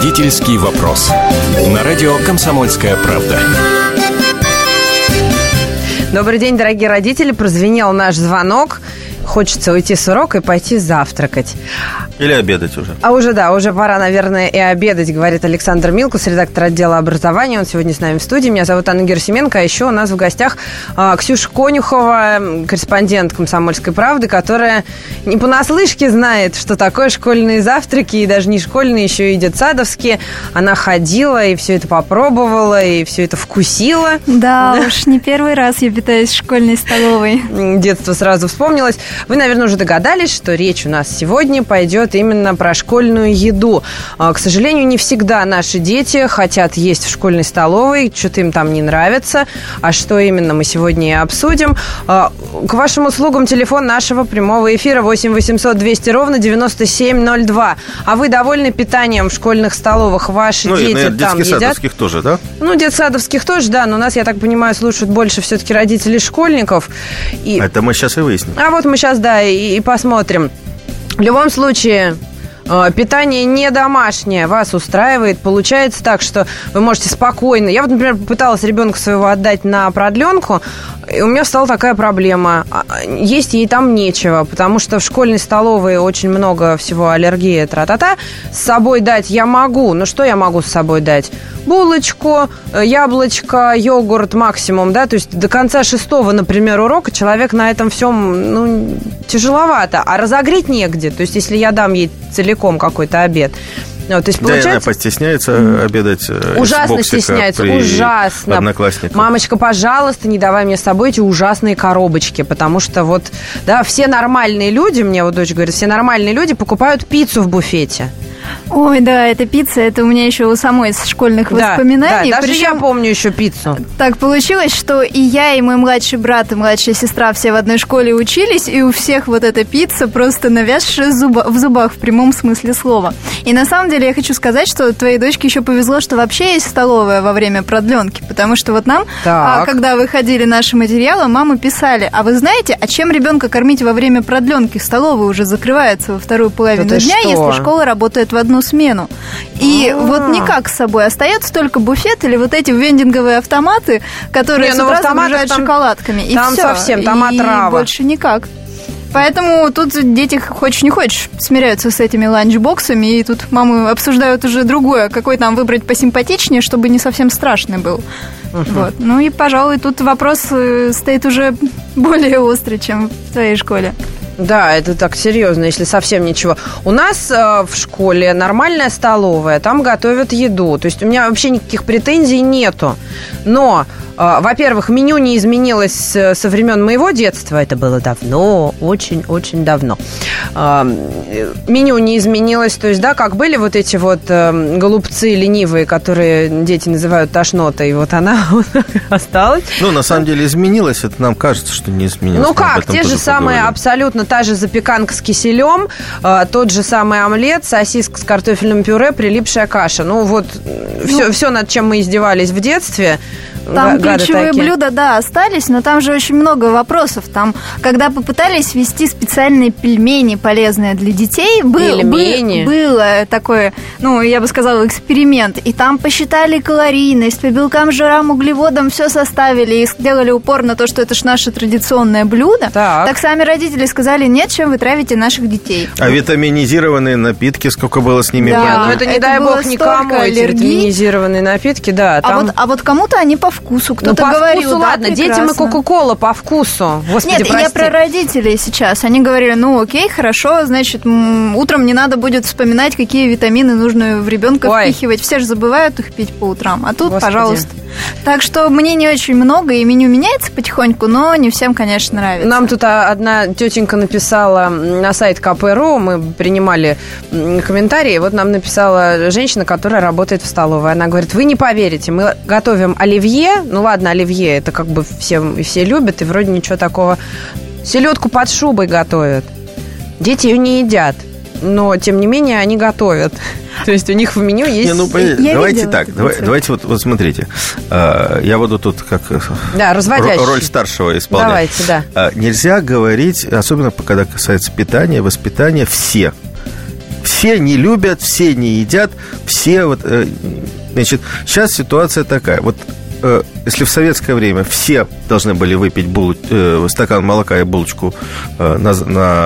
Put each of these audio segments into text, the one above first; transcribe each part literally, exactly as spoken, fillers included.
Родительский вопрос. На радио «Комсомольская правда». Добрый день, дорогие родители. Прозвенел наш звонок. Хочется уйти с урока и пойти завтракать. Или обедать уже. А уже, да, уже пора, наверное, и обедать, говорит Александр Милкус, редактор отдела образования. Он сегодня с нами в студии. Меня зовут Анна Герасименко. А еще у нас в гостях а, Ксюша Конюхова, корреспондент «Комсомольской правды», которая не понаслышке знает, что такое школьные завтраки, и даже не школьные, еще и детсадовские. Она ходила и все это попробовала, и все это вкусила. Да, да? Уж не первый раз я питаюсь в школьной столовой. Детство сразу вспомнилось. Вы, наверное, уже догадались, что речь у нас сегодня пойдет именно про школьную еду. К сожалению, не всегда наши дети хотят есть в школьной столовой, что-то им там не нравится. А что именно, мы сегодня и обсудим. К вашим услугам телефон нашего прямого эфира восемь восемьсот двести ровно девяносто семь ноль два. А вы довольны питанием в школьных столовых? Ваши ну, дети и, наверное, там едят? Детсадовских тоже, да? Ну, детсадовских тоже, да. Но у нас, я так понимаю, слушают больше все-таки родителей школьников. И... Это мы сейчас и выясним. А вот мы сейчас, да, и, и посмотрим. В любом случае, э, питание не домашнее вас устраивает. Получается так, что вы можете спокойно... Я вот, например, попыталась ребенка своего отдать на продленку, и у меня стала такая проблема. Есть ей там нечего, потому что в школьной столовой очень много всего аллергии, тра-та-та. С собой дать я могу. Ну, что я могу с собой дать? Булочку, яблочко, йогурт максимум, да, то есть до конца шестого, например, урока человек на этом всем, ну, тяжеловато, а разогреть негде, то есть если я дам ей целиком какой-то обед. Ну, то есть, да, получается... она постесняется mm. обедать ужасно из стесняется, ужасно. Одноклассниках. Мамочка, пожалуйста, не давай мне с собой эти ужасные коробочки, потому что вот, да, все нормальные люди, мне вот дочь говорит, все нормальные люди покупают пиццу в буфете. Ой, да, эта пицца, это у меня еще у самой из школьных да, воспоминаний. Да, даже Причем, я помню еще пиццу. Так получилось, что и я, и мой младший брат, и младшая сестра все в одной школе учились, и у всех вот эта пицца просто навязшая зуба, в зубах в прямом смысле слова. И на самом деле я хочу сказать, что твоей дочке еще повезло, что вообще есть столовая во время продленки, потому что вот нам, а, когда выходили наши материалы, мамы писали, а вы знаете, а чем ребенка кормить во время продленки? Столовая уже закрывается во вторую половину да дня, что? Если школа работает в одну смену. И А-а-а. вот никак с собой остается только буфет или вот эти вендинговые автоматы, которые Не, с утра загружают шоколадками. И там все. совсем, там и отрава. Больше никак. Поэтому тут дети, хочешь не хочешь, смиряются с этими ланчбоксами, и тут мамы обсуждают уже другое, какой там выбрать посимпатичнее, чтобы не совсем страшный был. Uh-huh. Вот. Ну и, пожалуй, тут вопрос стоит уже более острый, чем в твоей школе. Да, это так серьезно, если совсем ничего. У нас э, в школе нормальная столовая, там готовят еду. То есть у меня вообще никаких претензий нету. Но, э, во-первых, меню не изменилось со времен моего детства. Это было давно, очень-очень давно. Э, меню не изменилось. То есть, да, как были вот эти вот э, голубцы ленивые, которые дети называют тошнотой. Вот она осталась. Ну, на самом деле изменилось. Это нам кажется, что не изменилось. Ну как, те же самые абсолютно та же запеканка с киселем, э, тот же самый омлет, сосиска с картофельным пюре, прилипшая каша. Ну вот, ну, все, все, над чем мы издевались в детстве. Там ключевые блюда, да, остались, но там же очень много вопросов. Там, когда попытались ввести специальные пельмени, полезные для детей, был, был, было такое, ну, я бы сказала, эксперимент. И там посчитали калорийность, по белкам, жирам, углеводам все составили и сделали упор на то, что это ж наше традиционное блюдо. Так, так сами родители сказали, нет, чем вы травите наших детей. А витаминизированные напитки, сколько было с ними? Да, ну это не это дай бог никому, эти витаминизированные напитки, да. Там... А, вот, а вот кому-то они по вкусу. Кто-то ну, по говорил, вкусу, да, ладно, прекрасно. Детям и Кока-Кола по вкусу. Господи, Нет, прости. Я про родителей сейчас. Они говорили, ну окей, хорошо, значит, м- утром не надо будет вспоминать, какие витамины нужно в ребенка Ой. впихивать. Все же забывают их пить по утрам. А тут, Господи. пожалуйста. Так что мнений очень много, и меню меняется потихоньку, но не всем, конечно, нравится. Нам тут одна тетенька написала на сайт ка пэ ру, мы принимали комментарии, вот нам написала женщина, которая работает в столовой. Она говорит, вы не поверите, мы готовим оливье, ну ладно, оливье, это как бы все, все любят, и вроде ничего такого. Селедку под шубой готовят. Дети ее не едят, но, тем не менее, они готовят. То есть у них в меню есть... Не, ну, давайте так, давай, давайте вот, вот смотрите. Я буду тут как да, роль старшего исполнять. Давайте, да. Нельзя говорить, особенно когда касается питания, воспитания, все. все не любят, все не едят, все вот... Значит, сейчас ситуация такая. Вот если в советское время все должны были выпить булу, э, стакан молока и булочку э, на, на,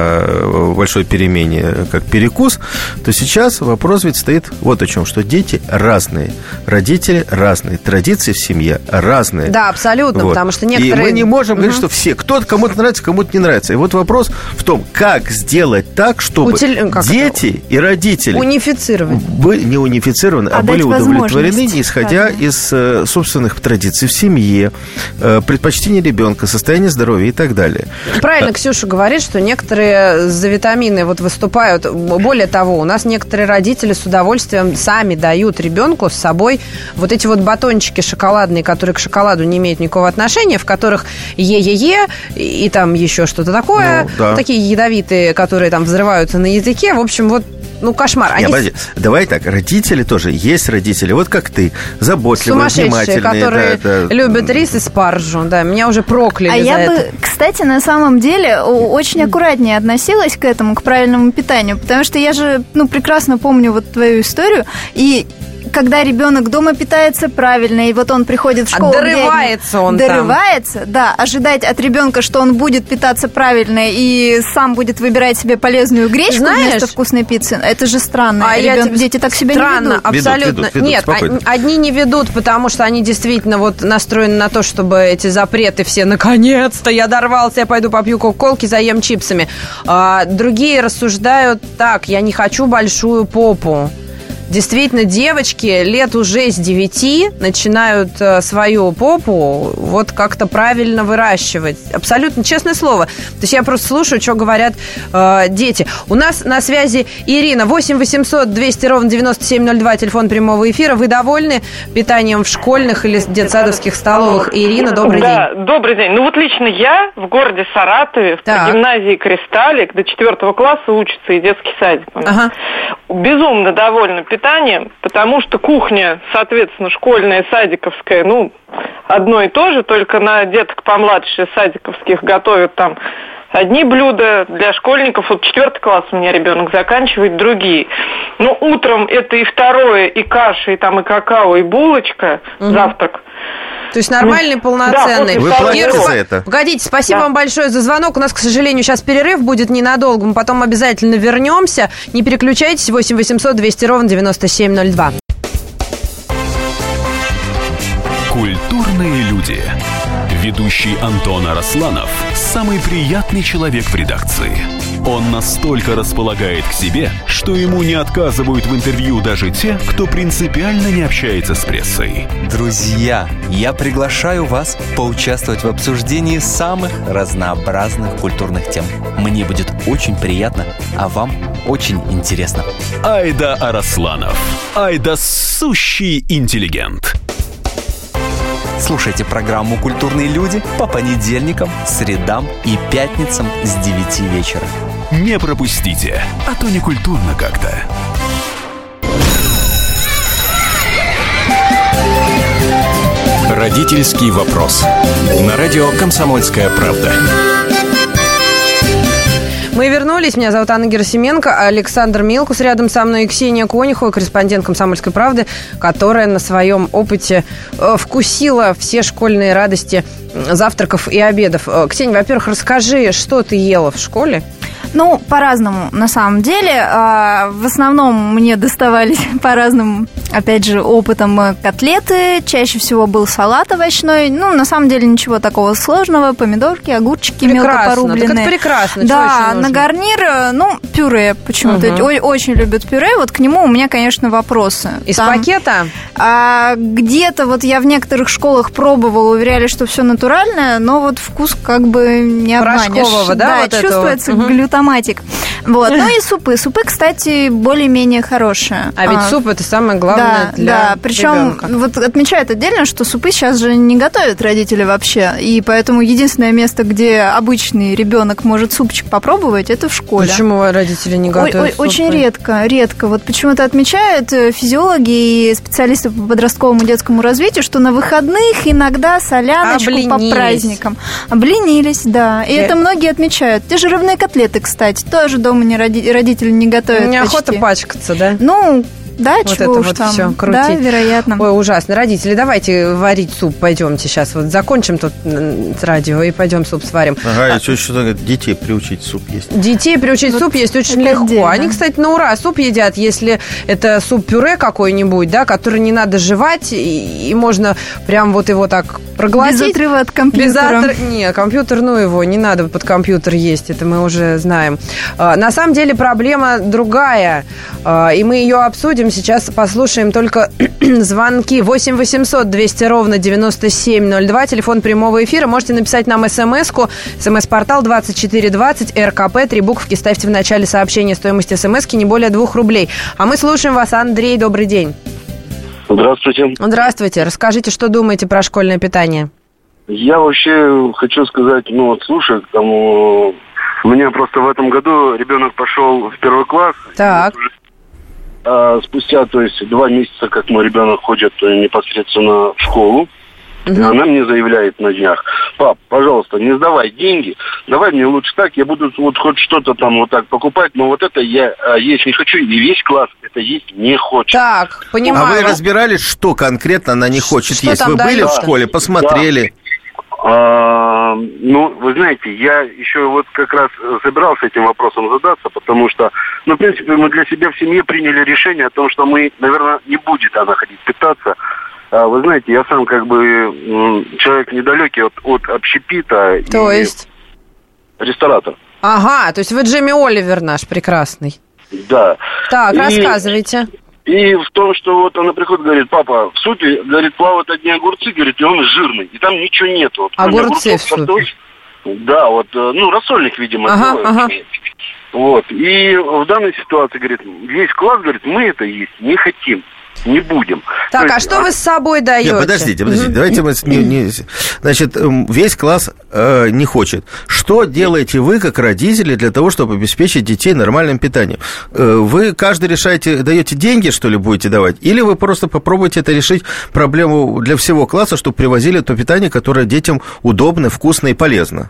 на большой перемене как перекус, то сейчас вопрос ведь стоит вот о чем, что дети разные, родители разные, традиции в семье разные. Да, абсолютно, вот. Потому что некоторые... И мы не можем угу. говорить, что все, кто-то кому-то нравится, кому-то не нравится. И вот вопрос в том, как сделать так, чтобы Утиль... дети это? И родители... Унифицировать. Были не унифицированы, а, а были удовлетворены, исходя правильно. Из э, собственных традиций в семье, предпочтение ребенка, состояние здоровья и так далее. Правильно Ксюша говорит, что некоторые за витамины вот выступают. Более того, у нас некоторые родители с удовольствием сами дают ребенку с собой вот эти вот батончики шоколадные, которые к шоколаду не имеют никакого отношения, в которых е-е-е и там еще что-то такое. Ну, да. Такие ядовитые, которые там взрываются на языке. В общем, вот ну, кошмар. Они... Нет, давай так, родители тоже, есть родители, вот как ты, заботливые, внимательные. Которые да, да. любят рис и спаржу, да, меня уже прокляли а за я это. бы, кстати, на самом деле очень аккуратнее относилась к этому, к правильному питанию, потому что я же, ну, прекрасно помню вот твою историю, и когда ребенок дома питается правильно, и вот он приходит в школу... А дорывается он Дорывается, там. Да. Ожидать от ребенка, что он будет питаться правильно и сам будет выбирать себе полезную гречку Знаешь, вместо вкусной пиццы, это же странно. А Ребен... тебе... Дети так себя странно, не ведут. Абсолютно. Ведут, ведут, Нет, ведут, одни не ведут, потому что они действительно вот настроены на то, чтобы эти запреты все, наконец-то я дорвался, я пойду попью кока-колки, заем чипсами. А другие рассуждают так, я не хочу большую попу. Действительно, девочки лет уже с девяти начинают э, свою попу вот как-то правильно выращивать. Абсолютно, честное слово. То есть я просто слушаю, что говорят э, дети. У нас на связи Ирина. восемь восемьсот двести ровно девяносто семь ноль два, телефон прямого эфира. Вы довольны питанием в школьных или детсадовских столовых? Ирина, добрый да, день. Добрый день. Ну вот лично я в городе Саратове, так. в гимназии «Кристаллик» до четвертого класса учится и детский садик. Ага. Безумно довольна питанием, потому что кухня, соответственно, школьная, садиковская, ну, одно и то же, только на деток помладше садиковских готовят там одни блюда, для школьников, вот четвертый класс у меня ребенок заканчивает, другие. Но утром это и второе, и каша, и там и какао, и булочка, угу. завтрак. То есть нормальный, полноценный. Да, вы платите за это? Погодите, спасибо да. вам большое за звонок. У нас, к сожалению, сейчас перерыв будет ненадолго. Мы потом обязательно вернемся. Не переключайтесь. восемь восемьсот двести ровно девяносто семь ноль два. Культурные люди. Ведущий Антон Арасланов – самый приятный человек в редакции. Он настолько располагает к себе, что ему не отказывают в интервью даже те, кто принципиально не общается с прессой. Друзья, я приглашаю вас поучаствовать в обсуждении самых разнообразных культурных тем. Мне будет очень приятно, а вам очень интересно. Айда Арасланов. Айда сущий интеллигент. Слушайте программу «Культурные люди» по понедельникам, средам и пятницам с девяти вечера. Не пропустите, а то не культурно как-то. Родительский вопрос. На радио «Комсомольская правда». Мы вернулись. Меня зовут Анна Герасименко, Александр Милкус рядом со мной и Ксения Конюхова, корреспондент «Комсомольской правды», которая на своем опыте э, вкусила все школьные радости завтраков и обедов. Ксения, во-первых, расскажи, что ты ела в школе? Ну, по-разному, на самом деле. В основном мне доставались по разным, опять же, опытам котлеты. Чаще всего был салат овощной. Ну, на самом деле, ничего такого сложного. Помидорки, огурчики мелко порубленные. Так это прекрасно. Да, на гарнир, ну, пюре почему-то. Угу. Очень любят пюре. Вот к нему у меня, конечно, вопросы. Из Там, пакета? А, где-то вот я в некоторых школах пробовала, уверяли, что все натуральное, но вот вкус как бы не обманешь. Порошкового, да? Да, вот чувствуется угу. глютаматик. Вот. Ну и супы. Супы, кстати, более-менее хорошие. А ведь а, суп – это самое главное да, для Да, причем ребенка. Вот отмечают отдельно, что супы сейчас же не готовят родители вообще. И поэтому единственное место, где обычный ребенок может супчик попробовать, это в школе. Почему родители не готовят ой, ой, супы? Очень редко, редко. Вот почему-то отмечают физиологи и специалисты по подростковому детскому развитию, что на выходных иногда соляночку Обленились. По праздникам. Обленились, да. И Я... это многие отмечают. Те же рыбные котлеты, кстати, тоже дома не роди... родители не готовят. Неохота почти. пачкаться, да? Ну, да, вот чего это уж вот там. все крутить. Да, вероятно. Ой, ужасно. Родители, давайте варить суп, пойдемте сейчас. Вот закончим тут с радио и пойдем суп сварим. Ага, а, и что еще детей приучить суп есть? Детей приучить вот суп есть очень легко. Отдельно. Они, кстати, на ура суп едят, если это суп-пюре какой-нибудь, да, который не надо жевать, и, и можно прям вот его так проглотить. Без отрыва от компьютера. Без отр... Не, компьютер, ну его, не надо под компьютер есть, это мы уже знаем. А, на самом деле проблема другая, а, и мы ее обсудим. Сейчас послушаем только звонки. восемь восемьсот двести ровно девяносто семь ноль два, телефон прямого эфира. Можете написать нам смс-ку. СМС-портал двадцать четыре двадцать, РКП, три буковки ставьте в начале сообщения. Стоимость смс-ки не более двух рублей. А мы слушаем вас. Андрей, добрый день. Здравствуйте. Здравствуйте. Расскажите, что думаете про школьное питание? Я вообще хочу сказать, ну вот слушай, там, у меня просто в этом году ребенок пошел в первый класс. Так. А, спустя, то есть, два месяца, как мой ребенок ходит непосредственно в школу, угу. И она мне заявляет на днях: пап, пожалуйста, не сдавай деньги, давай мне лучше так, я буду вот хоть что-то там вот так покупать, но вот это я а, есть не хочу, и весь класс это есть не хочет. Так, понимаю. А вы разбирались, что конкретно она не хочет что есть? Вы дается? были в школе, посмотрели? Да. А, ну, вы знаете, я еще вот как раз собирался этим вопросом задаться, потому что, ну, в принципе, мы для себя в семье приняли решение о том, что мы, наверное, не будет она ходить питаться. А, вы знаете, я сам как бы человек недалекий от, от общепита. То есть? Ресторатор. Ага, то есть вы Джейми Оливер наш прекрасный. Да. Так, и... рассказывайте. И в том, что вот она приходит, говорит: папа, в супе, говорит, плавают одни огурцы, говорит, и он жирный, и там ничего нету. Вот, огурцы в супе? Картоф... Да, вот, ну, рассольник, видимо, ага, делают. Ага. Вот, и в данной ситуации, говорит, весь класс, говорит, мы это есть не хотим. Не будем. Так, есть, а что а... вы с собой даете? Нет, подождите, подождите, mm-hmm. давайте мы... Не, не... Значит, весь класс э, не хочет. Что делаете вы, как родители, для того, чтобы обеспечить детей нормальным питанием? Э, вы каждый решаете, даете деньги, что ли, будете давать? Или вы просто попробуете это решить проблему для всего класса, чтобы привозили то питание, которое детям удобно, вкусно и полезно?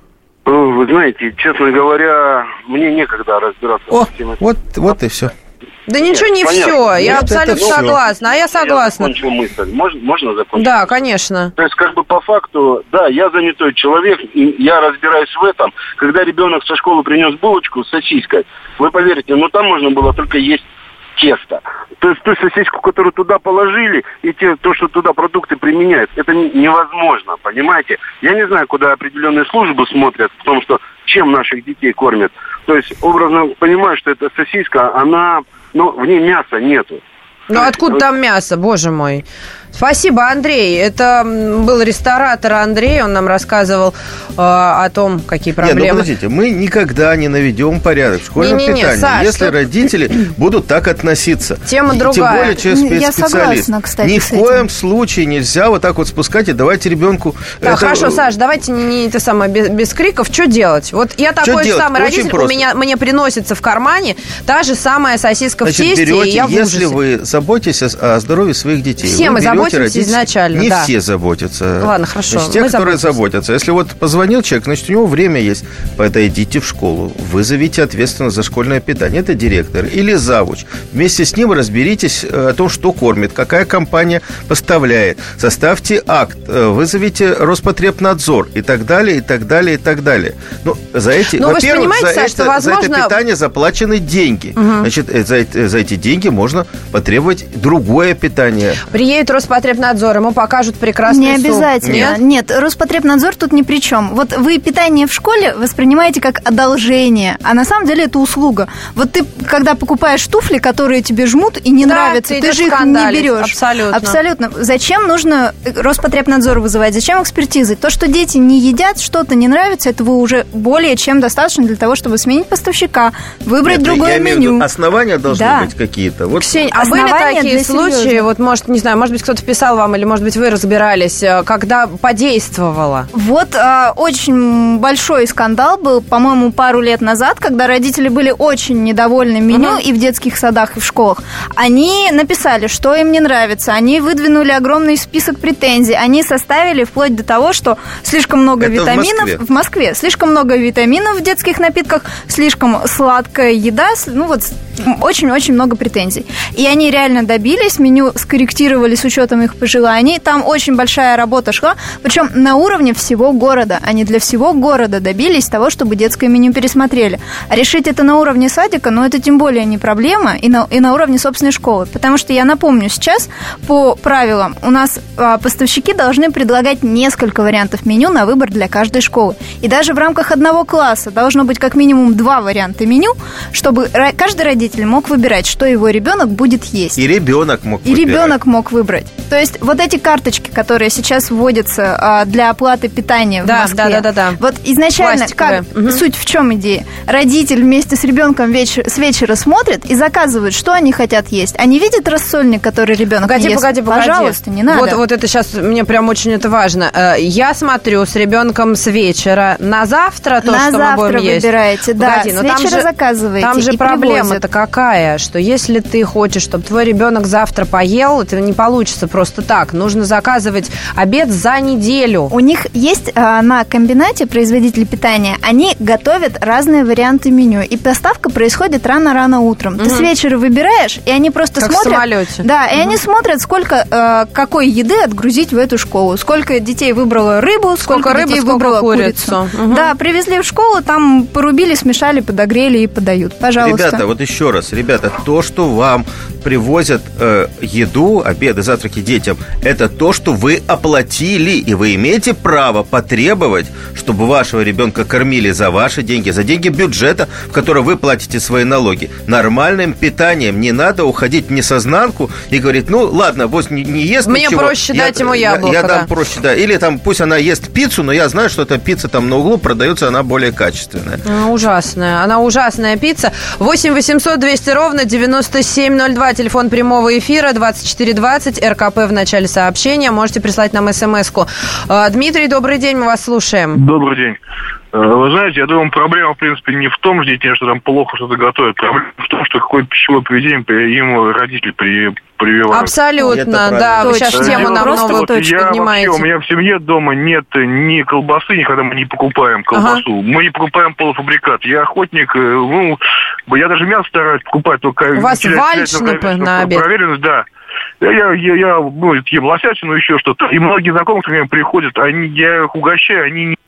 Вы знаете, честно говоря, мне некогда разбираться О, с этим. Вот, вот и все. Да ничего не понятно. все, я Нет, абсолютно это согласна, а я согласна. Я закончил мысль. Можно, можно закончить? Да, конечно. То есть, как бы по факту, да, я занятой человек, и я разбираюсь в этом. Когда ребенок со школы принес булочку с сосиской, вы поверите, ну там можно было только есть тесто. То есть ту сосиску, которую туда положили, и те, то, что туда продукты применяют, это невозможно, понимаете? Я не знаю, куда определенные службы смотрят в том, что чем наших детей кормят. То есть, образно понимаю, что эта сосиска, она, ну, в ней мяса нету. Ну, откуда там мясо, боже мой? Спасибо, Андрей. Это был ресторатор Андрей, он нам рассказывал э, о том, какие проблемы. Нет, ну, подождите, мы никогда не наведем порядок в школьном не, не, не, питании, Саш, если тут... родители будут так относиться. Тема и, другая. Тем более через специалист. Я согласна, кстати, Ни в коем случае нельзя вот так вот спускать и давайте ребенку... Так, это... хорошо, Саш, давайте не, не это самое, без, без криков. Что делать? Вот я такой же самый Очень родитель, просто. у меня, мне приносится в кармане та же самая сосиска Значит, в тесте, берете, и я в если ужасе. вы заботитесь о, о здоровье своих детей. Все мы заботимся родителей, изначально. Не да. все заботятся. Ладно, хорошо. Значит, те, мы которые заботимся. заботятся. Если вот позвонил человек, значит, у него время есть. Подойдите в школу, вызовите ответственность за школьное питание. Это директор или завуч. Вместе с ним разберитесь о том, что кормит, какая компания поставляет. Составьте акт, вызовите Роспотребнадзор и так далее, и так далее, и так далее. Ну, за эти, ну, во-первых, за, Саш, это, возможно... за это питание заплачены деньги. Угу. Значит, за, за эти деньги можно потребовать другое питание. Приедет Роспотребнадзор, ему покажут прекрасный Не обязательно. Нет? Нет, Роспотребнадзор тут ни при чем. Вот вы питание в школе воспринимаете как одолжение, а на самом деле это услуга. Вот ты, когда покупаешь туфли, которые тебе жмут и не да, нравятся, ты, ты же их не берешь. Абсолютно. Абсолютно. Зачем нужно Роспотребнадзор вызывать? Зачем экспертизы? То, что дети не едят, что-то не нравится, этого уже более чем достаточно для того, чтобы сменить поставщика, выбрать Нет, другое я меню. Имею в виду, основания должны да. быть какие-то. Вот. Ксения, а были такие случаи, вот, может, не знаю, может быть, кто-то кто-то писал вам, или, может быть, вы разбирались, когда подействовало? Вот а, очень большой скандал был, по-моему, пару лет назад, когда родители были очень недовольны меню uh-huh. и в детских садах, и в школах. Они написали, что им не нравится, они выдвинули огромный список претензий, они составили вплоть до того, что слишком много Это витаминов... В Москве? В Москве. Слишком много витаминов в детских напитках, слишком сладкая еда, ну вот очень-очень много претензий. И они реально добились, меню скорректировали с учетом их пожеланий, там очень большая работа шла, причем на уровне всего города. Они для всего города добились того, чтобы детское меню пересмотрели. А решить это на уровне садика, ну это тем более не проблема, и на, и на уровне собственной школы. Потому что я напомню, сейчас по правилам у нас а, поставщики должны предлагать несколько вариантов меню на выбор для каждой школы. И даже в рамках одного класса должно быть как минимум два варианта меню, чтобы ра- каждый родитель мог выбирать, что его ребенок будет есть. И ребенок мог И выбирать. ребенок мог выбрать. То есть вот эти карточки, которые сейчас вводятся а, для оплаты питания Да, в Москве. да, да, да, да. Вот изначально, как, угу. суть в чем идея? Родитель вместе с ребенком вечер, с вечера смотрит и заказывает, что они хотят есть. Они видят рассольник, который ребенок Погоди, ест. погоди, погоди. Пожалуйста, не надо. Вот, вот это сейчас, мне прям очень это важно. Я смотрю с ребенком с вечера на завтра то, на что завтра мы будем есть. выбираете, да. Погоди, с но там вечера же, заказываете. Там же и проблема-то какая, что если ты хочешь, чтобы твой ребенок завтра поел, это не получится просто так. Нужно заказывать обед за неделю. У них есть а, на комбинате производители питания, они готовят разные варианты меню, и доставка происходит рано-рано утром. Угу. Ты с вечера выбираешь, и они просто как смотрят... в самолете. Да, угу. и они смотрят, сколько а, какой еды отгрузить в эту школу. Сколько детей выбрало рыбу, сколько, сколько рыбы, детей сколько выбрало курицу. курицу. Угу. Да, привезли в школу, там порубили, смешали, подогрели и подают. Пожалуйста. Ребята, вот еще раз, ребята, то, что вам привозят э, еду, обеды, завтраки детям, это то, что вы оплатили, и вы имеете право потребовать, чтобы вашего ребенка кормили за ваши деньги, за деньги бюджета, в который вы платите свои налоги. Нормальным питанием. Не надо уходить в несознанку и говорить, ну, ладно, вот не, не ест Мне ничего, проще я, дать ему яблоко, Я, я да. дам проще, да. Или там пусть она ест пиццу, но я знаю, что эта пицца там на углу продается, она более качественная. Она ужасная. Она ужасная пицца. восемь восемьсот двести ровно девяносто семь ноль два. Телефон прямого эфира двадцать четыре двадцать. РКП в начале сообщения. Можете прислать нам смс-ку. Дмитрий, добрый день, мы вас слушаем. Добрый день. Вы знаете, я думаю, проблема, в принципе, не в том, что дети что там плохо что-то готовят. Проблема в том, что какое пищевое поведение им родители при, прививают. Абсолютно, да. Вы сейчас тему нам новую вот точку я поднимаете. Вообще, у меня в семье дома нет ни колбасы, никогда мы не покупаем колбасу. Ага. Мы не покупаем полуфабрикат. Я охотник, ну, я даже мясо стараюсь покупать. Только у вас вальш на, на обед? Проверенность, да. Я, я, я, я ну, ем лосятину, еще что-то. И многие знакомые к мне приходят, они, я их угощаю, они не...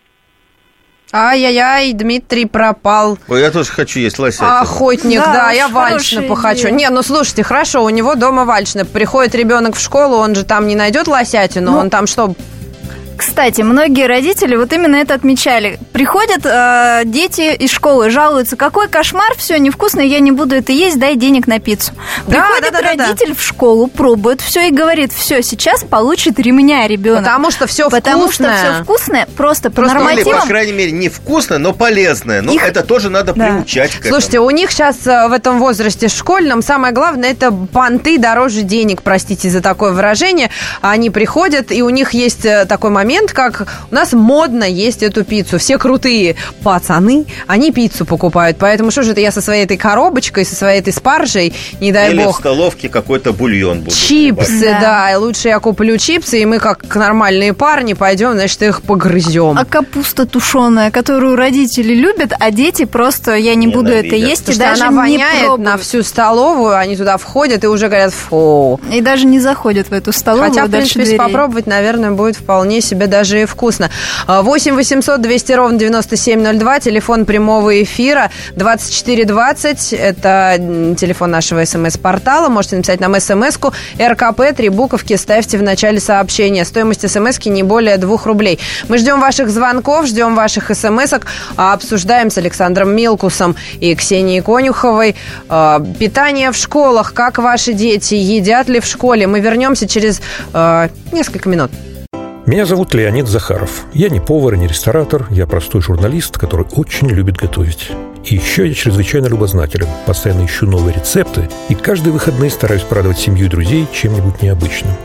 Ай-яй-яй, Дмитрий пропал. Ой, я тоже хочу есть лосятину. Охотник, да, да я вальшнепу хочу. Не, ну слушайте, хорошо, у него дома вальшнеп. Приходит ребенок в школу, он же там не найдет лосятину, ну, он там что... Кстати, многие родители вот именно это отмечали. Приходят э, дети из школы, жалуются, какой кошмар, все невкусно, я не буду это есть, дай денег на пиццу. Да, Приходит да, да, родитель да. в школу, пробует все и говорит, все, сейчас получит ремня ребенок. Потому что все вкусное. Потому что все вкусное, просто, просто по нормативам. Или, по крайней мере, не вкусное, но полезное. Ну, Их... это тоже надо да. приучать к этому. Слушайте, у них сейчас в этом возрасте школьном самое главное, это понты дороже денег, простите за такое выражение. Они приходят, и у них есть такой момент, как... У нас модно есть эту пиццу. Все крутые пацаны, они пиццу покупают. Поэтому что же это я со своей этой коробочкой, со своей этой спаржей, не дай Или бог. в столовке какой-то бульон будет. Чипсы, да. да. И лучше я куплю чипсы, и мы, как нормальные парни, пойдем, значит, их погрызем. А капуста тушеная, которую родители любят, а дети просто, я не, не буду это есть. Потому и даже она воняет пробуют. На всю столовую, они туда входят и уже говорят, фу. И даже не заходят в эту столовую. Хотя, в принципе, если попробовать, наверное, будет вполне себе даже и вкусно. восемь восемьсот двести ровно девяносто семь ноль два, телефон прямого эфира двадцать четыре двадцать, это телефон нашего смс-портала, можете написать нам смс-ку, РКП, три буковки, ставьте в начале сообщения, стоимость смс-ки не более двух рублей. Мы ждем ваших звонков, ждем ваших смс-ок, обсуждаем с Александром Милкусом и Ксенией Конюховой питание в школах, как ваши дети, едят ли в школе. Мы вернемся через э, несколько минут. Меня зовут Леонид Захаров. Я не повар и не ресторатор, я простой журналист, который очень любит готовить. И еще я чрезвычайно любознателен, постоянно ищу новые рецепты и каждые выходные стараюсь порадовать семью и друзей чем-нибудь необычным.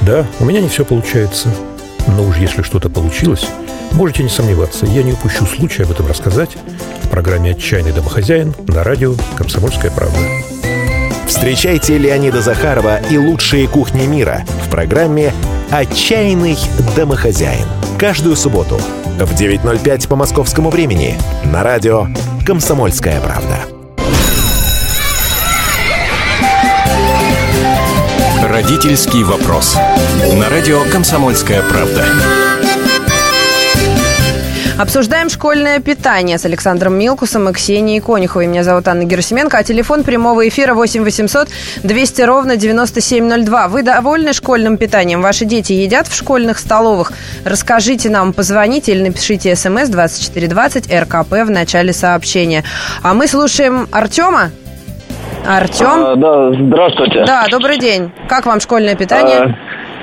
Да, у меня не все получается. Но уж если что-то получилось, можете не сомневаться, я не упущу случая об этом рассказать в программе «Отчаянный домохозяин» на радио «Комсомольская правда». Встречайте Леонида Захарова и лучшие кухни мира в программе «Отчаянный домохозяин». Каждую субботу в девять ноль пять по московскому времени на радио «Комсомольская правда». Родительский вопрос. На радио «Комсомольская правда». Обсуждаем школьное питание с Александром Милкусом и Ксенией Конюховой. Меня зовут Анна Герасименко, а телефон прямого эфира восемь восемьсот двести ровно девяносто семь ноль два. Вы довольны школьным питанием? Ваши дети едят в школьных столовых? Расскажите нам, позвоните или напишите смс двадцать четыре двадцать эр ка пэ в начале сообщения. А мы слушаем Артема. Артем? А, да, здравствуйте. Да, добрый день. Как вам школьное питание? А...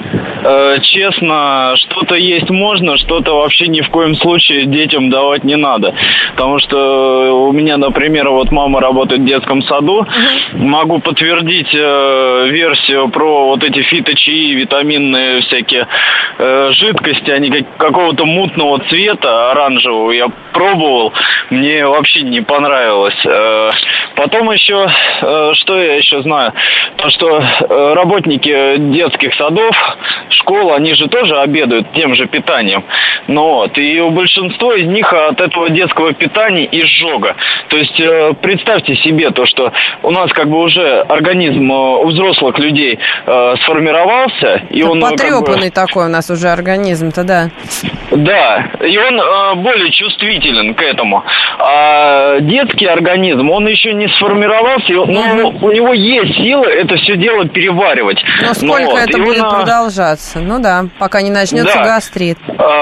Честно, что-то есть можно, что-то вообще ни в коем случае детям давать не надо. Потому что у меня, например, вот мама работает в детском саду. Могу подтвердить э, версию про вот эти фиточаи, витаминные всякие э, жидкости. Они как, какого-то мутного цвета, оранжевого. Я пробовал, мне вообще не понравилось. Э, потом еще, э, что я еще знаю? То, что э, работники детских садов, школ, они же тоже обедают тем же питанием. Ну, вот. И у большинства из них от этого детского питания изжога. То есть э, представьте себе то, что у нас как бы уже организм э, у взрослых людей э, сформировался. И он, потрепанный как бы... такой у нас уже организм-то, да. Да, и он э, более чувствителен к этому. А детский организм, он еще не сформировался, но mm-hmm. у него есть силы это все дело переваривать. Но сколько ну, вот. это и будет он, продолжаться? Ну да, пока не начнется да. гастрит.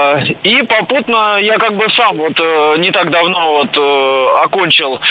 И попутно я как бы сам вот не так давно вот окончил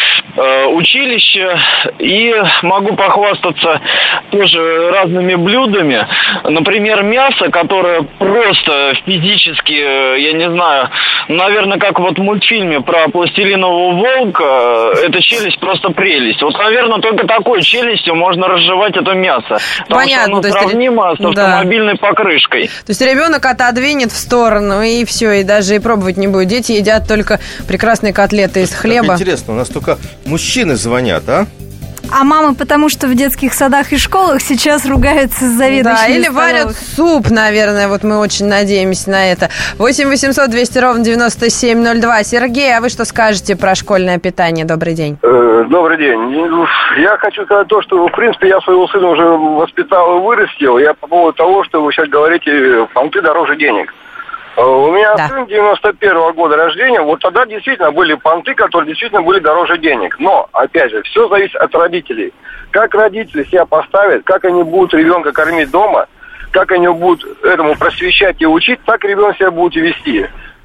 училище и могу похвастаться тоже разными блюдами. Например, мясо, которое просто физически, я не знаю, наверное, как вот в мультфильме про пластилинового волка, эта челюсть просто прелесть. Вот, наверное, только такой челюстью можно разжевать это мясо. Потому Понятно, что оно сравнимо есть... с автомобильной да. покрышкой. То есть ребенок отодвинет в сторону, и все, и даже и пробовать не будет. Дети едят только прекрасные котлеты из хлеба. Как интересно, у нас только мужчины звонят, а? А мамы, потому что в детских садах и школах сейчас ругаются с заведующими Да, или столовых. варят суп, наверное, вот мы очень надеемся на это. восемь восемьсот двести ровно девяносто семь ноль два. Сергей, а вы что скажете про школьное питание? Добрый день. Добрый день. Я хочу сказать то, что, в принципе, я своего сына уже воспитал и вырастил. Я по поводу того, что вы сейчас говорите, понты дороже денег. У меня да. сын девяносто первого года рождения, вот тогда действительно были понты, которые действительно были дороже денег. Но, опять же, все зависит от родителей. Как родители себя поставят, как они будут ребенка кормить дома, как они будут этому просвещать и учить, так ребенок себя будет и вести.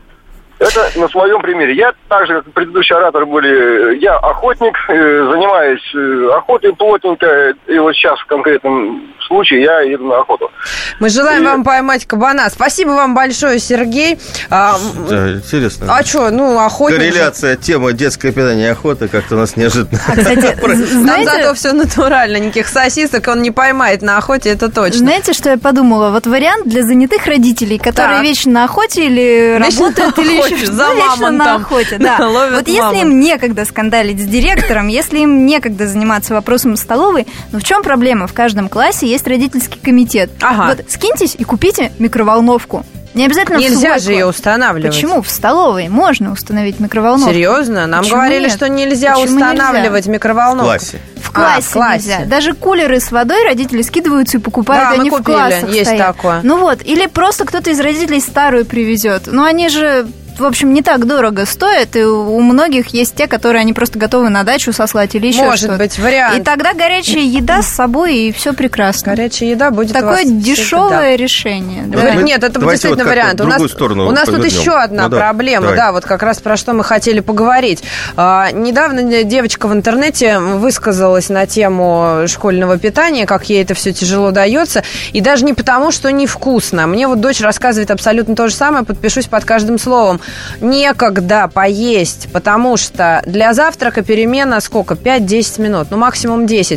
Это на своем примере. Я так же, как предыдущие ораторы были, я охотник, занимаюсь охотой плотненько, и вот сейчас в конкретном случае я еду на охоту. Мы желаем и... вам поймать кабана. Спасибо вам большое, Сергей. А, да, интересно. А что, ну, охотник... Корреляция темы детское питание и охота как-то у нас неожиданно. А, кстати, знаете... Там зато все натурально, никаких сосисок он не поймает на охоте, это точно. Знаете, что я подумала? Вот вариант для занятых родителей, которые так. вечно на охоте или вечно работают, или еще за ну, вечно на охоте. Да. Вот если мамон. им некогда скандалить с директором, если им некогда заниматься вопросом столовой, ну в чем проблема? В каждом классе есть родительский комитет. Ага. Вот скиньтесь и купите микроволновку. Не обязательно нельзя же ее устанавливать. Почему? В столовой можно установить микроволновку. Серьезно? Нам Почему говорили, нет? что нельзя Почему устанавливать нельзя? микроволновку. В классе. В классе, а, в классе нельзя. Даже кулеры с водой родители скидываются и покупают, да, они мы в купили. классах Есть стоят. такое. Ну вот, или просто кто-то из родителей старую привезет. Но они же... в общем, не так дорого стоят, и у многих есть те, которые они просто готовы на дачу сослать или еще Может что-то. быть, вариант. И тогда горячая еда с собой, и все прекрасно. Горячая еда будет такое у вас дешевое решение. Да. Да. Нет, это действительно вот вариант. У нас, у нас тут еще одна ну, проблема, да, да, вот как раз про что мы хотели поговорить. А, недавно девочка в интернете высказалась на тему школьного питания, как ей это все тяжело дается, и даже не потому, что невкусно. Мне вот дочь рассказывает абсолютно то же самое, подпишусь под каждым словом. некогда поесть, потому что для завтрака перемена сколько? пять-десять минут, ну максимум десять.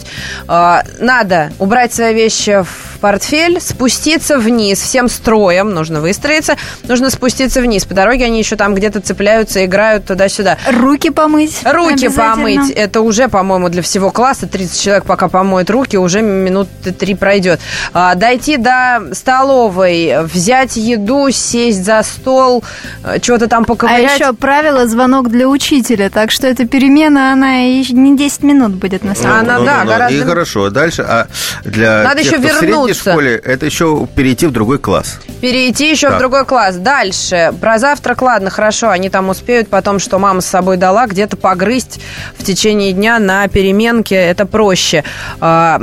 Надо убрать свои вещи в портфель, спуститься вниз всем строем, нужно выстроиться, нужно спуститься вниз. По дороге они еще там где-то цепляются, играют туда-сюда. Руки помыть. Руки помыть. Это уже, по-моему, для всего класса. тридцать человек пока помоют руки, уже минуты три пройдет. Дойти до столовой, взять еду, сесть за стол, что-то там поковырять. А еще правило звонок для учителя, так что эта перемена, она и не десять минут будет на самом деле. Она, ну, да, ну, гораздо... И хорошо, дальше, а для Надо тех, еще кто вернуться. В средней школе, это еще перейти в другой класс. Перейти еще да. в другой класс. Дальше. Про завтрак, ладно, хорошо, они там успеют потом, что мама с собой дала, где-то погрызть в течение дня на переменке, это проще. А,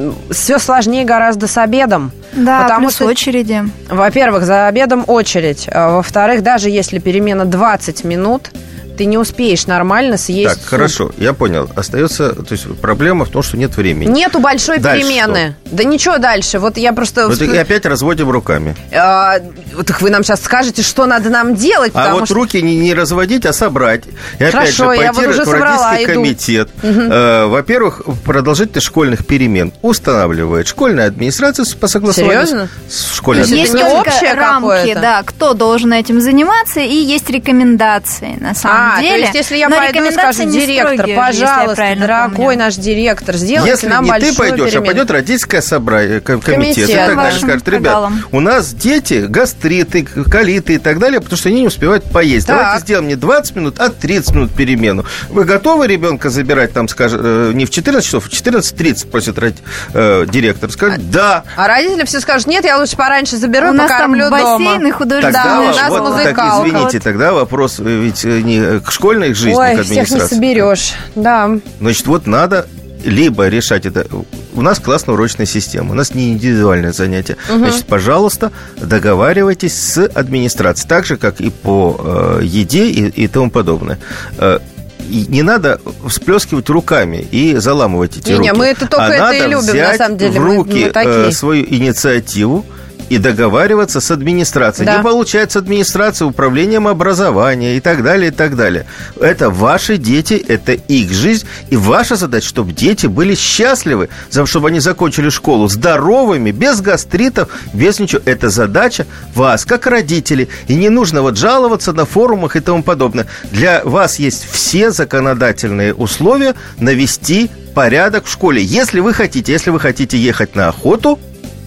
все сложнее гораздо с обедом. Да, потому плюс что, очереди. Во-первых, за обедом очередь. А, во-вторых, даже если перемена двадцать минут, ты не успеешь нормально съесть Так, суп. хорошо, я понял. Остается, то есть проблема в том, что нет времени. Нету большой дальше перемены. Что? Да ничего дальше. Вот я просто... Вот и опять разводим руками. А, так вы нам сейчас скажете, что надо нам делать, А вот что... руки не, не разводить, а собрать. И опять Хорошо, же я пойти вот уже в собрала, родительский иду. комитет. Угу. Э, во-первых, продолжительность школьных перемен устанавливает школьная администрация по согласованию Серьезно? с школьной То есть Есть это не только общее рамки, какое-то? да, кто должен этим заниматься, и есть рекомендации, на самом А, деле. то есть если я Но пойду и скажу, рекомендации не директор, строгие же, если я пожалуйста, правильно дорогой помню. наш директор, сделайте Если нам не большую ты пойдешь, перемену. а пойдет родительское собрание, ком- комитет, Комитет. и так далее, Вашим скажет, ребят, кагалам. у нас дети гастриты, колиты и так далее, потому что они не успевают поесть. Так. Давайте сделаем не двадцать минут, а тридцать минут перемену. Вы готовы ребенка забирать, там, скажем, э, не в четырнадцать часов, а в четырнадцать тридцать, просит род- э, директор. Скажет, да. А родители все скажут, нет, я лучше пораньше заберу У и нас там покормлю бассейн дома. и художественная Да, у нас вот, школа. так, музыкалка. извините, тогда вопрос ведь не к школьной жизни, Ой, к всех не администрации. соберешь, да. Значит, вот надо либо решать это... У нас классно-урочная система, у нас не индивидуальное занятие. Угу. Значит, пожалуйста, договаривайтесь с администрацией, так же, как и по э, еде и, и тому подобное. Э, и не надо всплескивать руками и заламывать эти Не, руки. не, мы это только а это надо и любим, взять на самом деле. в Мы- руки мы такие. э, свою инициативу и договариваться с администрацией. Да. Не получается администрация, управлением образования и так далее, и так далее. Это ваши дети, это их жизнь, и ваша задача, чтобы дети были счастливы, чтобы они закончили школу здоровыми, без гастритов, без ничего. Это задача вас, как родителей. И не нужно вот жаловаться на форумах и тому подобное. Для вас есть все законодательные условия навести порядок в школе. Если вы хотите, если вы хотите ехать на охоту,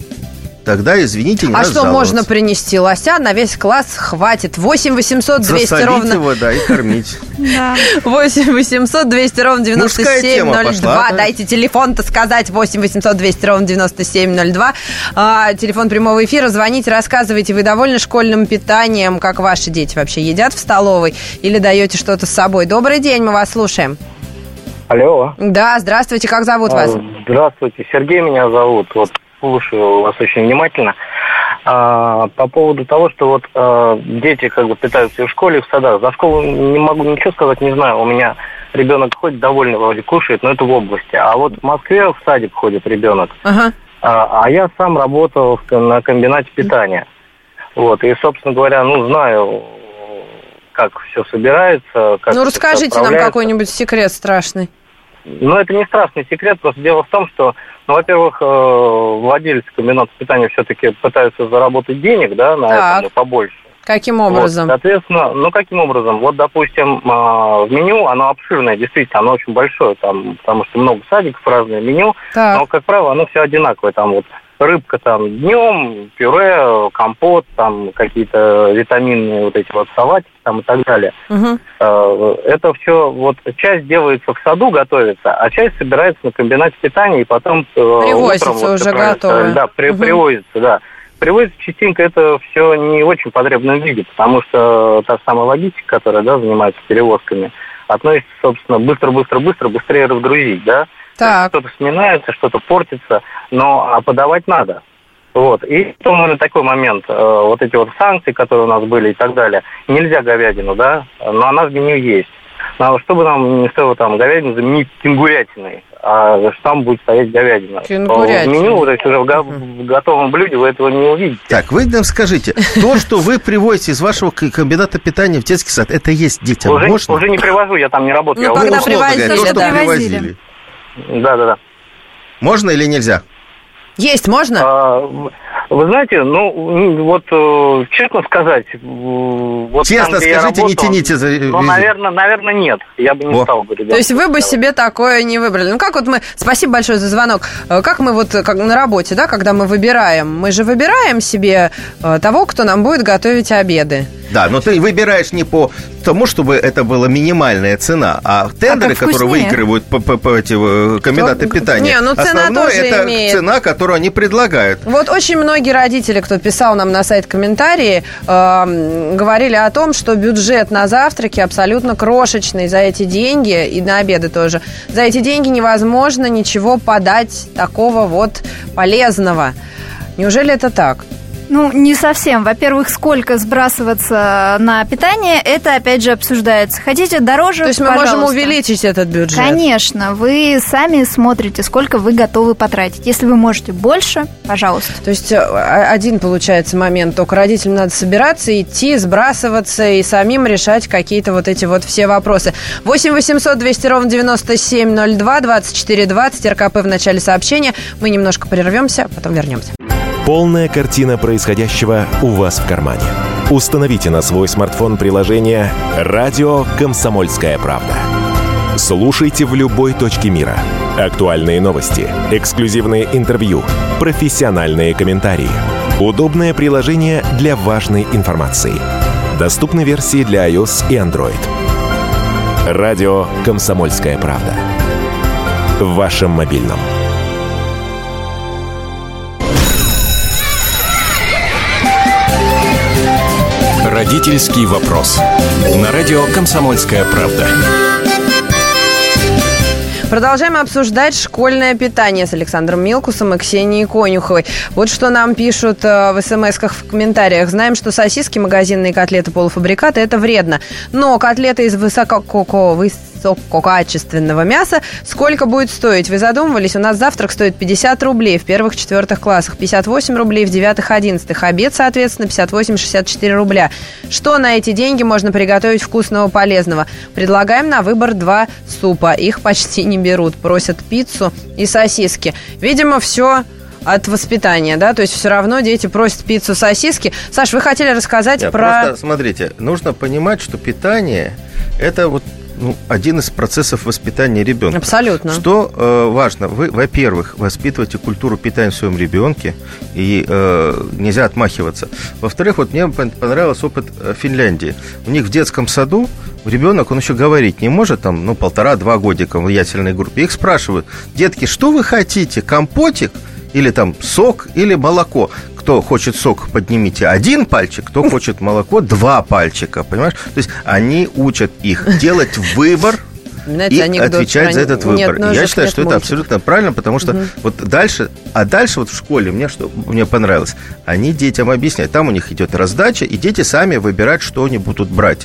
тогда, извините, не А надо что жаловаться. можно принести? Лося на весь класс хватит. восемь восемьсот двести Засолить ровно... его, да, и кормить. восемь восемьсот двести ровно девяносто Мужская семь тема ноль два. пошла, да? Дайте телефон-то сказать. восемь восемьсот двести ровно девяносто семь ноль два. А, телефон прямого эфира. Звоните, рассказывайте. Вы довольны школьным питанием? Как ваши дети вообще едят в столовой? Или даете что-то с собой? Добрый день, мы вас слушаем. Алло. Да, здравствуйте. Как зовут вас? Здравствуйте, Сергей меня зовут. Вот слушаю вас очень внимательно. А, по поводу того, что вот а, дети как бы питаются и в школе, и в садах. За школу не могу ничего сказать, не знаю. У меня ребенок ходит довольно вроде кушает, но это в области. А вот в Москве в садик ходит ребенок. Ага. А, а я сам работал в- на комбинате питания. Вот, и, собственно говоря, ну, знаю, как все собирается. Как Ну, всё расскажите нам отправляется. какой-нибудь секрет страшный. Ну, это не страшный секрет, просто дело в том, что, ну, во-первых, э, владельцы комбината питания все-таки пытаются заработать денег, да, на Так. этом и побольше. Каким образом? Вот, соответственно, ну, каким образом? Вот, допустим, э, в меню, оно обширное, действительно, оно очень большое, там, потому что много садиков, разное меню, Так. но, как правило, оно все одинаковое, там вот рыбка там днем, пюре, компот, там какие-то витаминные вот эти вот салатики там и так далее. Угу. Э, Это все, вот часть делается в саду, готовится, а часть собирается на комбинате питания и потом э, Привозится утром, вот, уже как правильно готовое. сказали, Да, при- Мгм. привозится, да. Привозится частенько это все не в очень потребном виде, потому что та самая логистика, которая, да, занимается перевозками, относится, собственно, быстро-быстро-быстро, быстрее разгрузить, да. Так. Что-то сминается, что-то портится, но а подавать надо. Вот. И потом, наверное, такой момент, э, вот эти вот санкции, которые у нас были и так далее, нельзя говядину, да, но она в меню есть. Но чтобы нам не стоило там говядину заменить кенгурятиной, а там будет стоять говядина. В меню, то есть уже в, го- в готовом блюде вы этого не увидите. Так, вы нам скажите, то, что вы привозите из вашего комбината питания в детский сад, это есть детям уже, можно? Уже не привожу, я там не работаю. Ну, я когда уже... привозили, то, что да. привозили. Да, да, да. Можно или нельзя? Есть можно? А, вы знаете, ну, вот, честно сказать... Вот честно там, скажите, работал, не тяните за... Ну, наверное, наверное, нет. Я бы не О. стал говорить. То есть вы бы себе такое не выбрали. Ну, как вот мы... Спасибо большое за звонок. Как мы вот как на работе, да, когда мы выбираем, мы же выбираем себе того, кто нам будет готовить обеды. Да, но ты выбираешь не по тому, чтобы это была минимальная цена, а тендеры, а которые выигрывают по, по, по эти комбинаты Кто... питания. Не, ну цена основное тоже это имеет. цена, которую они предлагают. Вот очень многие родители, кто писал нам на сайт комментарии, э, говорили о том, что бюджет на завтраки абсолютно крошечный за эти деньги, и на обеды тоже. За эти деньги невозможно ничего подать такого вот полезного. Неужели это так? Ну, не совсем. Во-первых, сколько сбрасываться на питание, это, опять же, обсуждается. Хотите дороже, То есть мы пожалуйста. можем увеличить этот бюджет? Конечно. Вы сами смотрите, сколько вы готовы потратить. Если вы можете больше, пожалуйста. То есть один, получается, момент. Только родителям надо собираться, идти, сбрасываться и самим решать какие-то вот эти вот все вопросы. восемь восемьсот двести ровно девяносто семь ноль два, двадцать четыре двадцать, РКП в начале сообщения. Мы немножко прервемся, потом вернемся. Полная картина происходящего у вас в кармане. Установите на свой смартфон приложение «Радио Комсомольская правда». Слушайте в любой точке мира. Актуальные новости, эксклюзивные интервью, профессиональные комментарии. Удобное приложение для важной информации. Доступны версии для iOS и Android. «Радио Комсомольская правда». В вашем мобильном. Родительский вопрос. На радио «Комсомольская правда». Продолжаем обсуждать школьное питание с Александром Милкусом и Ксенией Конюховой. Вот что нам пишут в смс-ках, в комментариях. Знаем, что сосиски, магазинные котлеты, полуфабрикаты – это вредно. Но котлеты из высококачественного мяса сколько будет стоить? Вы задумывались? У нас завтрак стоит пятьдесят рублей в первых-четвертых классах, пятьдесят восемь рублей в девятых-одиннадцатых. Обед, соответственно, пятьдесят восемь - шестьдесят четыре рубля. Что на эти деньги можно приготовить вкусного, полезного? Предлагаем на выбор два супа. Их почти не берут. Просят пиццу и сосиски. Видимо, все от воспитания, да? То есть все равно дети просят пиццу, сосиски. Саш, вы хотели рассказать Нет, про... Просто, смотрите, нужно понимать, что питание – это вот ну, один из процессов воспитания ребенка. Абсолютно. Что э, важно? Вы, во-первых, воспитываете культуру питания в своем ребенке, и э, нельзя отмахиваться. Во-вторых, вот мне понравился опыт Финляндии. У них в детском саду ребенок, он еще говорить не может, там, ну, полтора-два годика в влиятельной группе. Их спрашивают: детки, что вы хотите, компотик или там сок или молоко? Кто хочет сок, поднимите один пальчик, кто хочет молоко, два пальчика, понимаешь? То есть они учат их делать выбор Знаете, и анекдот отвечать про... за этот нет выбор. ножек, Я считаю, нет что это мультиков. абсолютно правильно, потому что Угу. вот дальше, а дальше вот в школе мне что мне понравилось, они детям объясняют, там у них идет раздача, и дети сами выбирают, что они будут брать.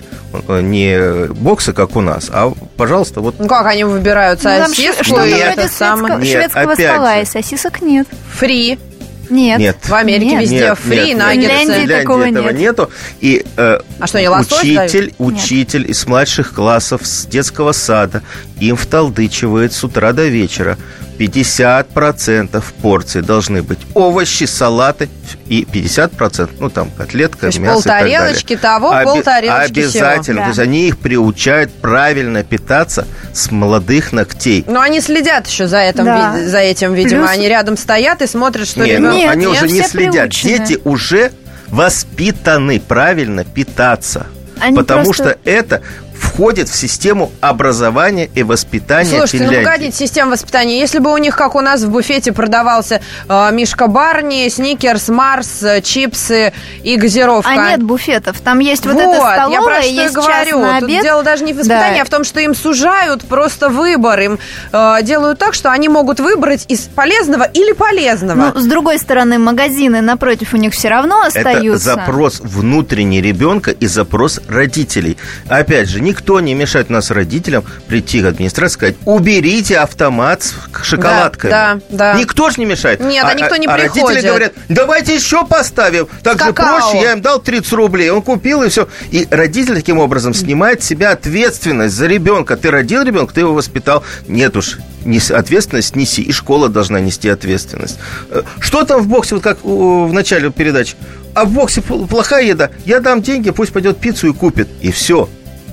Не боксы, как у нас, а, пожалуйста, вот... Ну, как они выбирают сосиску? Что-то и вроде это самое... Нет, шведского опять стола, же. и сосисок нет. Фри. Нет. Нет. В Америке Нет. везде Нет, фри, нет, наггетсы. Финляндии В Финляндии такого этого нет. нету. И э, А что, не лосось учитель, дают? учитель из младших классов, с детского сада им вталдычивает с утра до вечера. пятьдесят процентов порций должны быть овощи, салаты и пятьдесят процентов, ну, там, котлетка, То есть мясо и так далее. полтарелочки того, Оби- полтарелочки Обязательно. всего. То Да. есть они их приучают правильно питаться с молодых ногтей. Но они следят еще за, этом, Да. ви- за этим, видимо. Плюс- они рядом стоят и смотрят, что Не, ребенок... ну, Нет, они я уже не все следят. приучены. Дети уже воспитаны правильно питаться. Они потому просто- что это входит в систему образования и воспитания Слушайте, Финляндии. ну погодите, система воспитания. Если бы у них, как у нас в буфете, продавался э, Мишка Барни, Сникерс, Марс, э, чипсы и газировка. А нет буфетов. Там есть вот, Вот, эта я про столовая, что и есть говорю. час на Тут обед. дело даже не в воспитании, Да. а в том, что им сужают просто выбор. Им э, делают так, что они могут выбрать из полезного или полезного. Ну, с другой стороны, магазины напротив у них все равно остаются. Это запрос внутренний ребенка и запрос родителей. Опять же, никто никто не мешает у нас родителям прийти к администрации и сказать, уберите автомат с шоколадками. Да, да, да. Никто же не мешает. Нет, а, а никто не а приходит. А родители говорят, давайте еще поставим. Так же проще, я им дал тридцать рублей, он купил и все. И родитель таким образом снимает с себя ответственность за ребенка. Ты родил ребенка, ты его воспитал. Нет уж, ответственность неси. И школа должна нести ответственность. Что там в боксе, вот как в начале передачи? А в боксе плохая еда. Я дам деньги, пусть пойдет пиццу и купит. И все.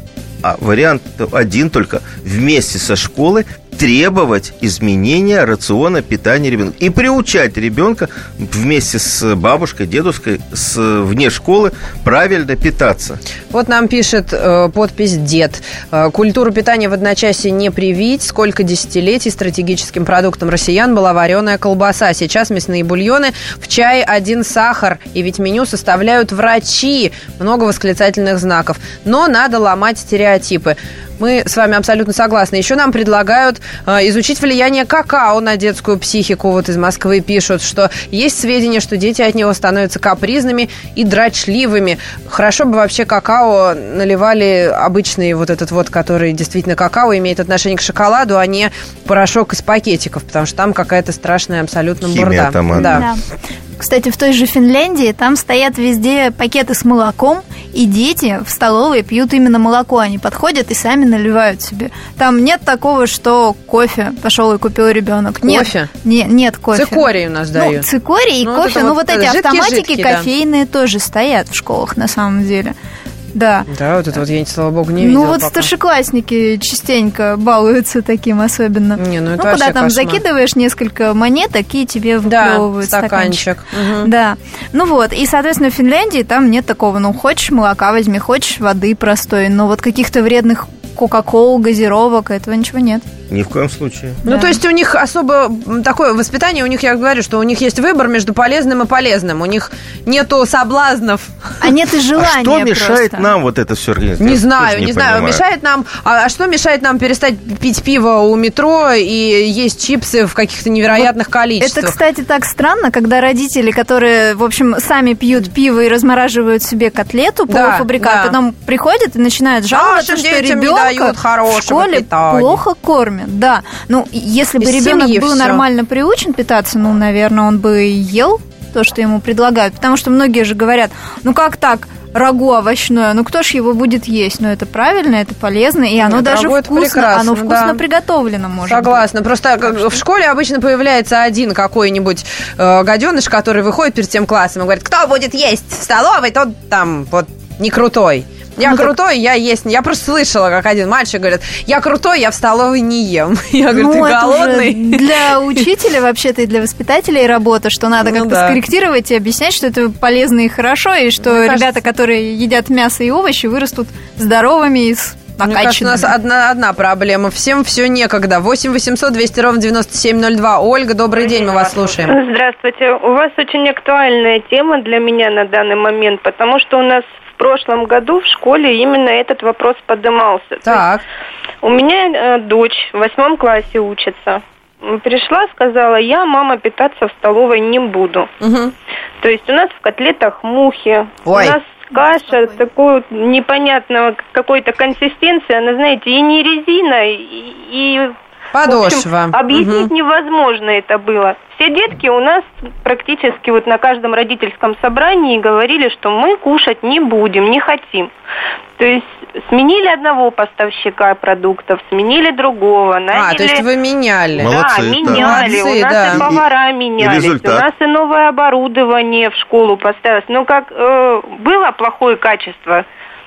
А вариант один только. Вместе со школой требовать изменения рациона питания ребенка. И приучать ребенка вместе с бабушкой, дедушкой с, вне школы правильно питаться. Вот нам пишет э, подпись «Дед». Э, Культуру питания в одночасье не привить. Сколько десятилетий стратегическим продуктом россиян была вареная колбаса. Сейчас мясные бульоны, в чае один сахар. И ведь меню составляют врачи. Много восклицательных знаков. Но надо ломать стереотипы. Мы с вами абсолютно согласны. Еще нам предлагают э, изучить влияние какао на детскую психику. Вот из Москвы пишут, что есть сведения, что дети от него становятся капризными и дрочливыми. Хорошо бы вообще какао наливали обычный вот этот вот, который действительно какао, имеет отношение к шоколаду, а не порошок из пакетиков, потому что там какая-то страшная абсолютно бурда. Там, да. Да. Кстати, в той же Финляндии там стоят везде пакеты с молоком, и дети в столовой пьют именно молоко. Они подходят и сами наливают себе. Там нет такого, что кофе пошел и купил ребенок. Нет, кофе? Не, нет кофе. Цикорий у нас дают. Ну, цикорий и ну, кофе. вот Ну, вот, вот эти автоматики жидкий, кофейные да. тоже стоят в школах, на самом деле. Да. Да, вот это вот я, слава богу, не видела. Ну, вот пока. Старшеклассники частенько балуются таким особенно. Не, ну, это ну куда там кошмар. Закидываешь несколько монеток, и тебе выплевывают да, стаканчик. стаканчик. Угу. Да. Ну вот, и, соответственно, в Финляндии там нет такого. Ну, хочешь молока возьми, хочешь воды простой. Но вот каких-то вредных кока-кол, газировок, этого ничего нет. Ни в коем случае. Ну, да. то есть у них особо такое воспитание, у них, я говорю, что у них есть выбор между полезным и полезным. У них нету соблазнов. А нет и желания. А что мешает просто. нам вот это все организовать? Не знаю, не, не знаю. Мешает нам... А, а что мешает нам перестать пить пиво у метро и есть чипсы в каких-то невероятных вот количествах? Это, кстати, так странно, когда родители, которые, в общем, сами пьют пиво и размораживают себе котлету, да, полуфабрикат, да. потом приходят и начинают жаловаться, что ребенка в школе питания. Плохо кормят. Да, ну, если бы Из ребенок был все. нормально приучен питаться, ну, наверное, он бы ел то, что ему предлагают. Потому что многие же говорят, ну, как так, рагу овощное, ну, кто ж его будет есть? Ну, это правильно, это полезно, и оно Нет, даже вкусно, оно вкусно да. приготовлено, может Согласна, быть. просто так в школе обычно появляется один какой-нибудь э, гаденыш, который выходит перед тем классом и говорит, кто будет есть в столовой, тот там вот не крутой. Я ну, крутой, так... я есть. Я просто слышала, как один мальчик говорит, я крутой, я в столовой не ем. Я говорю, ну, ты голодный? Для учителя вообще-то и для воспитателей работа, что надо ну, как-то да. скорректировать и объяснять, что это полезно и хорошо, и что Мне ребята, кажется... которые едят мясо и овощи, вырастут здоровыми и с Мне кажется, у нас одна, одна проблема. Всем все некогда. восемь восемьсот двести ровно девяносто семь ноль два. Ольга, добрый день, мы вас слушаем. Здравствуйте. У вас очень актуальная тема для меня на данный момент, потому что у нас в прошлом году в школе именно этот вопрос поднимался. Так. У меня э, дочь в восьмом классе учится. Пришла, сказала, я, мама, питаться в столовой не буду. Угу. То есть у нас в котлетах мухи, Ой. у нас каша такой непонятного какой-то консистенции, она, знаете, и не резина, и... и подошва. В общем, объяснить угу. невозможно это было. Все детки у нас практически вот на каждом родительском собрании говорили, что мы кушать не будем, не хотим. То есть сменили одного поставщика продуктов, сменили другого. Наняли... А, то есть вы меняли. Молодцы, да, меняли. Молодцы, у нас да. и повара и, менялись, и у нас и новое оборудование в школу поставилось. Но как э, было плохое качество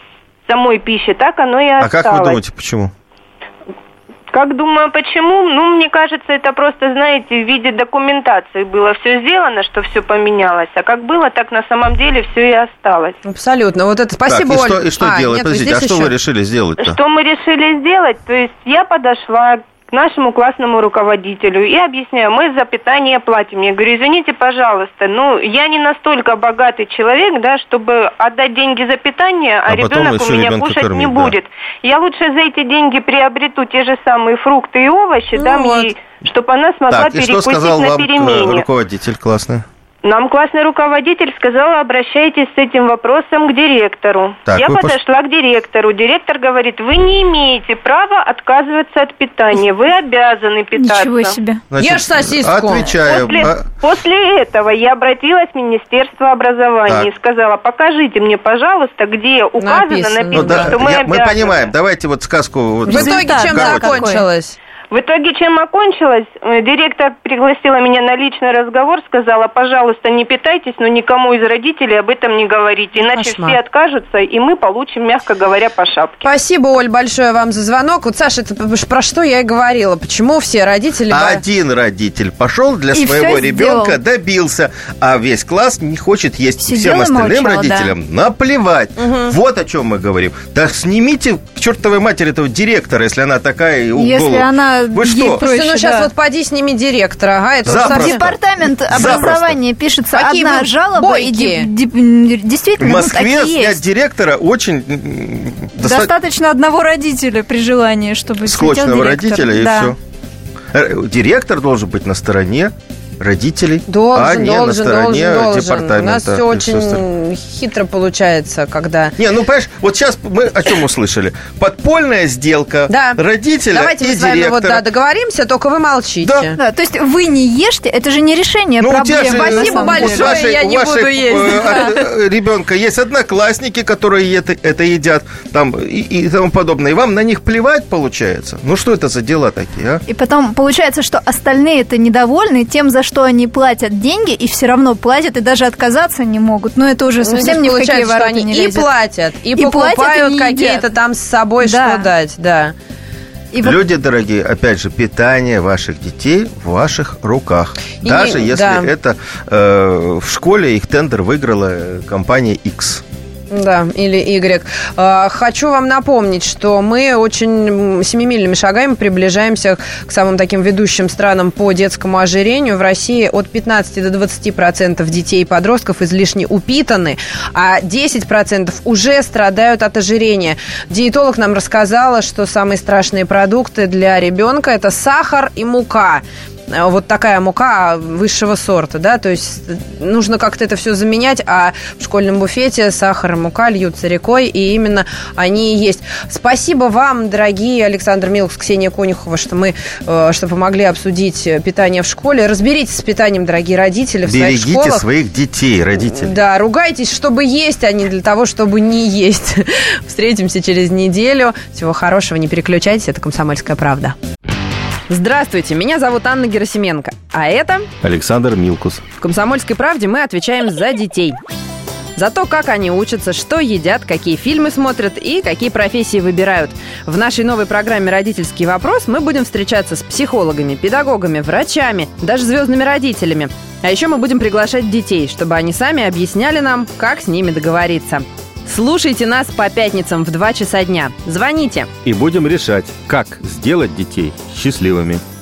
самой пищи, так оно и осталось. А как вы думаете, почему? Как думаю, почему? Ну, мне кажется, это просто, знаете, в виде документации было все сделано, что все поменялось. А как было, так на самом деле все и осталось. Абсолютно. Вот это спасибо, так, и Оль. что, и что а, делать? Нет, Подождите, а что еще? вы решили сделать-то? Что мы решили сделать? То есть я подошла к нашему классному руководителю и объясняю, мы за питание платим. Я говорю, извините, пожалуйста, ну, я не настолько богатый человек, да, чтобы отдать деньги за питание, а, а ребенок у меня кушать кормить, не будет. Да. Я лучше за эти деньги приобрету те же самые фрукты и овощи, ну дам вот. ей, чтобы она смогла так, перекусить и что сказал на вам перемене. Руководитель классный? Нам классный руководитель сказала, обращайтесь с этим вопросом к директору. Так, Я вы подошла пош... к директору. Директор говорит, вы не имеете права отказываться от питания. Вы обязаны питаться. Ничего себе. Значит, ешь сосиску. Отвечаю. После, после этого я обратилась в Министерство образования так. и сказала, покажите мне, пожалуйста, где указано, написано, написано ну, да, что мы я, обязаны. Мы понимаем. Давайте вот сказку... Вот, в итоге чем закончилось? В итоге, чем окончилось, директор пригласила меня на личный разговор, сказала, пожалуйста, не питайтесь, но никому из родителей об этом не говорите, иначе Кошмар. Все откажутся, и мы получим, мягко говоря, по шапке. Спасибо, Оль, большое вам за звонок. Вот, Саша, это про что я и говорила. Почему все родители... Один родитель пошел для и своего ребенка, сделал. Добился, а весь класс не хочет есть. Сидел всем остальным молчал, родителям да. наплевать. Угу. Вот о чем мы говорим. Так снимите к чертовой матери этого директора, если она такая... Если она... Вы что? Проще, ну, сейчас да. вот поди сними директора. Ага, это совсем... Департамент образования Запросто. Пишется Какие одна жалоба, бойки. И ди- ди- действительно, в Москве ну, снять директора очень... Достаточно одного родителя при желании, чтобы склочного родителя, и да. все. Директор должен быть на стороне родителей, должен, а не должен, на стороне должен, департамента. У нас все очень хитро получается, когда... Не, ну, понимаешь, вот сейчас мы о чем услышали? Подпольная сделка да. родителя Давайте и мы с вами директора. Вот, да, договоримся, только вы молчите. Да. Да, то есть вы не ешьте, это же не решение ну, проблемы. Же, Спасибо большое, вашей, я не вашей, буду есть. Ребенка есть одноклассники, которые это, это едят там, и, и тому подобное. И вам на них плевать получается? Ну, что это за дела такие, а? И потом получается, что остальные-то недовольны тем, за что они платят деньги, и все равно платят, и даже отказаться не могут. Но это уже совсем ну, ни в какие ворота не лезет. И платят, и, и покупают какие-то там с собой, да. что дать, да. И Люди вот... дорогие, опять же, питание ваших детей в ваших руках. И даже не... если да. это э, в школе их тендер выиграла компания X. Да, или Y. Хочу вам напомнить, что мы очень семимильными шагами приближаемся к самым таким ведущим странам по детскому ожирению. В России от пятнадцати до двадцати процентов детей и подростков излишне упитаны, а десять процентов уже страдают от ожирения. Диетолог нам рассказала, что самые страшные продукты для ребенка – это сахар и мука. Вот такая мука высшего сорта, да, то есть нужно как-то это все заменять, а в школьном буфете сахар и мука льются рекой, и именно они и есть. Спасибо вам, дорогие Александр Милкус, Ксения Конюхова, что мы, что помогли обсудить питание в школе. Разберитесь с питанием, дорогие родители, в Берегите своих школах. своих детей, родители. Да, ругайтесь, чтобы есть, а не для того, чтобы не есть. Встретимся через неделю. Всего хорошего, не переключайтесь, это «Комсомольская правда». Здравствуйте, меня зовут Анна Герасименко, а это... Александр Милкус. В «Комсомольской правде» мы отвечаем за детей. За то, как они учатся, что едят, какие фильмы смотрят и какие профессии выбирают. В нашей новой программе «Родительский вопрос» мы будем встречаться с психологами, педагогами, врачами, даже звездными родителями. А еще мы будем приглашать детей, чтобы они сами объясняли нам, как с ними договориться. Слушайте нас по пятницам в два часа дня. Звоните. И будем решать, как сделать детей счастливыми.